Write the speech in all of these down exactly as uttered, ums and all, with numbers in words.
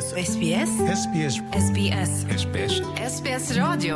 S. S B S. S B S. S B S. S B S. S B S Radio.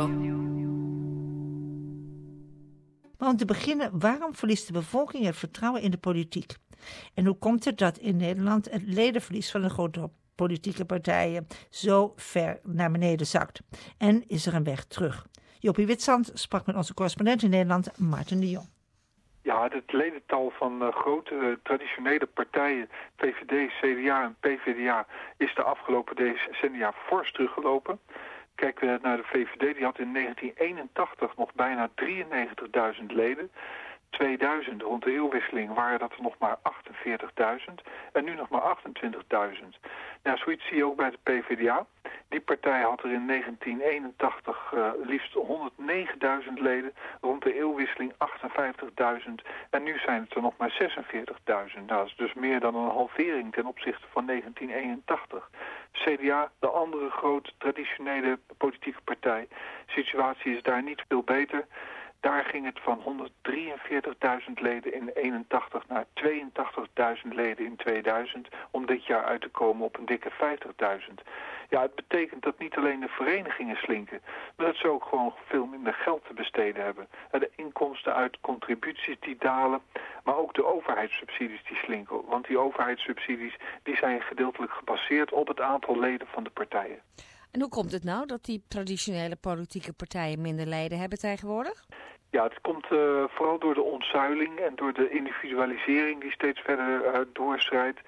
Maar om te beginnen, waarom verliest de bevolking het vertrouwen in de politiek? En hoe komt het dat in Nederland het ledenverlies van de grote politieke partijen zo ver naar beneden zakt? En is er een weg terug? Jopie Witsand sprak met onze correspondent in Nederland, Maarten de Jong. Ja, het ledental van uh, grote uh, traditionele partijen, V V D, C D A en P V D A, is de afgelopen decennia fors teruggelopen. Kijken we naar de V V D, die had in negentien eenentachtig nog bijna drieënnegentigduizend leden. tweeduizend, rond de eeuwwisseling, waren dat er nog maar achtenveertigduizend en nu nog maar achtentwintigduizend. Nou, zoiets zie je ook bij de P V D A. Die partij had er in negentien eenentachtig uh, liefst honderdnegenduizend leden, rond de eeuwwisseling achtenvijftigduizend en nu zijn het er nog maar zesenveertigduizend. Nou, dat is dus meer dan een halvering ten opzichte van negentien eenentachtig. C D A, de andere grote traditionele politieke partij, de situatie is daar niet veel beter. Daar ging het van honderddrieënveertigduizend leden in eenentachtig naar tweeëntachtigduizend leden in tweeduizend... om dit jaar uit te komen op een dikke vijftigduizend. Ja, het betekent dat niet alleen de verenigingen slinken, maar dat ze ook gewoon veel minder geld te besteden hebben. De inkomsten uit contributies die dalen, maar ook de overheidssubsidies die slinken. Want die overheidssubsidies die zijn gedeeltelijk gebaseerd op het aantal leden van de partijen. En hoe komt het nou dat die traditionele politieke partijen minder leden hebben tegenwoordig? Ja, het komt uh, vooral door de ontzuiling en door de individualisering die steeds verder uh, doorschrijdt.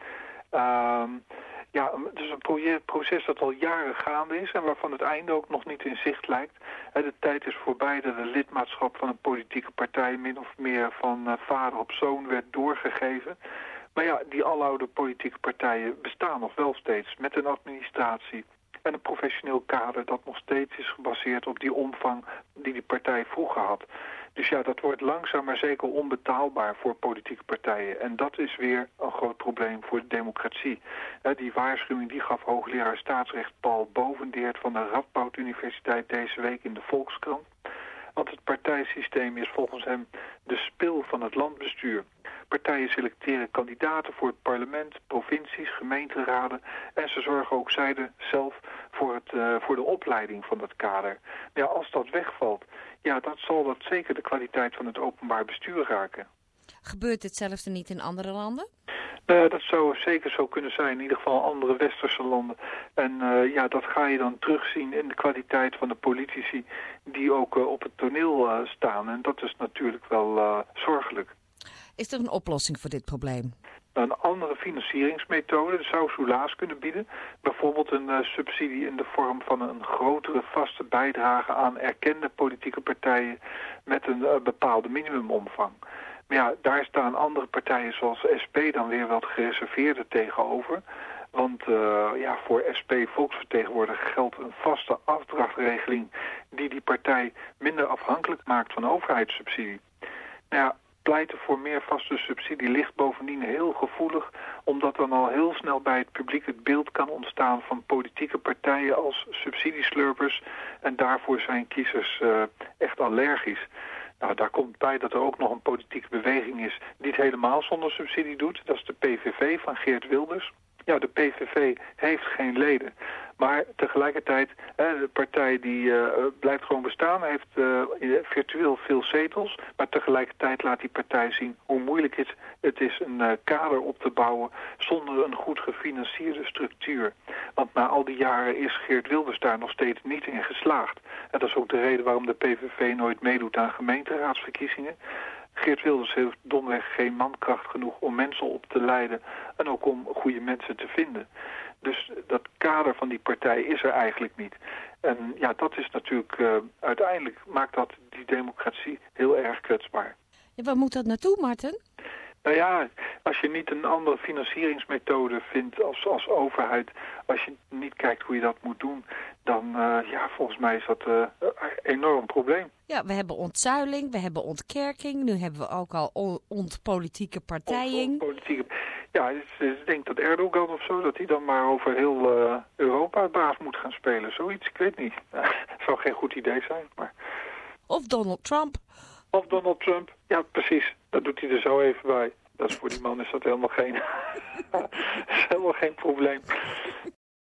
Uh, ja, het is een proje- proces dat al jaren gaande is en waarvan het einde ook nog niet in zicht lijkt. Uh, de tijd is voorbij dat het lidmaatschap van een politieke partij min of meer van uh, vader op zoon werd doorgegeven. Maar ja, die aloude politieke partijen bestaan nog wel steeds met een administratie en een professioneel kader dat nog steeds is gebaseerd op die omvang die die partij vroeger had. Dus ja, dat wordt langzaam maar zeker onbetaalbaar voor politieke partijen. En dat is weer een groot probleem voor de democratie. Uh, die waarschuwing die gaf hoogleraar staatsrecht Paul Bovendeert van de Radboud Universiteit deze week in de Volkskrant. Want het partijsysteem is volgens hem de spil van het landbestuur. Partijen selecteren kandidaten voor het parlement, provincies, gemeenteraden en ze zorgen ook zijde zelf voor, het, uh, voor de opleiding van dat kader. Ja, als dat wegvalt, ja, dat zal dat zeker de kwaliteit van het openbaar bestuur raken. Gebeurt hetzelfde niet in andere landen? Uh, dat zou zeker zo kunnen zijn, in ieder geval andere westerse landen. En uh, ja, dat ga je dan terugzien in de kwaliteit van de politici die ook uh, op het toneel uh, staan. En dat is natuurlijk wel uh, zorgelijk. Is er een oplossing voor dit probleem? Een andere financieringsmethode zou soelaas kunnen bieden. Bijvoorbeeld een uh, subsidie in de vorm van een grotere vaste bijdrage aan erkende politieke partijen met een uh, bepaalde minimumomvang. Maar ja, daar staan andere partijen zoals S P dan weer wat gereserveerder tegenover. Want uh, ja, voor S P volksvertegenwoordiger geldt een vaste afdrachtregeling die die partij minder afhankelijk maakt van overheidssubsidie. Nou ja, pleiten voor meer vaste subsidie ligt bovendien heel gevoelig, omdat dan al heel snel bij het publiek het beeld kan ontstaan van politieke partijen als subsidieslurpers en daarvoor zijn kiezers uh, echt allergisch. Nou, daar komt bij dat er ook nog een politieke beweging is die het helemaal zonder subsidie doet. Dat is de P V V van Geert Wilders. Ja, de P V V heeft geen leden. Maar tegelijkertijd, de partij die uh, blijft gewoon bestaan, heeft uh, virtueel veel zetels. Maar tegelijkertijd laat die partij zien hoe moeilijk het, het is een uh, kader op te bouwen zonder een goed gefinancierde structuur. Want na al die jaren is Geert Wilders daar nog steeds niet in geslaagd. En dat is ook de reden waarom de P V V nooit meedoet aan gemeenteraadsverkiezingen. Geert Wilders heeft domweg geen mankracht genoeg om mensen op te leiden en ook om goede mensen te vinden. Dus dat kader van die partij is er eigenlijk niet. En ja, dat is natuurlijk, uh, uiteindelijk maakt dat die democratie heel erg kwetsbaar. Ja, waar moet dat naartoe, Maarten? Nou ja, als je niet een andere financieringsmethode vindt als, als overheid, als je niet kijkt hoe je dat moet doen, dan uh, ja, volgens mij is dat uh, een enorm probleem. Ja, we hebben ontzuiling, we hebben ontkerking, nu hebben we ook al on- ontpolitieke partijen. Ontpolitieke, ja, ik denk dat Erdogan of zo, dat hij dan maar over heel uh, Europa baas moet gaan spelen. Zoiets, ik weet niet. Het zou geen goed idee zijn, maar... Of Donald Trump. Of Donald Trump, ja precies. Dat doet hij er zo even bij. Dat is voor die man is dat helemaal geen, is helemaal geen probleem.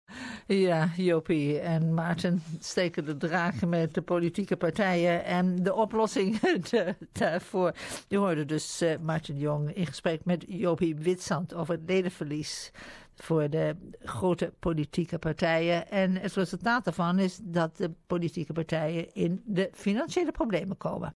Ja, Jopie en Maarten steken de draken met de politieke partijen en de oplossing de, daarvoor. Je hoorde dus uh, Maarten Jong in gesprek met Jopie Witsand over het ledenverlies voor de grote politieke partijen. En het resultaat daarvan is dat de politieke partijen in de financiële problemen komen.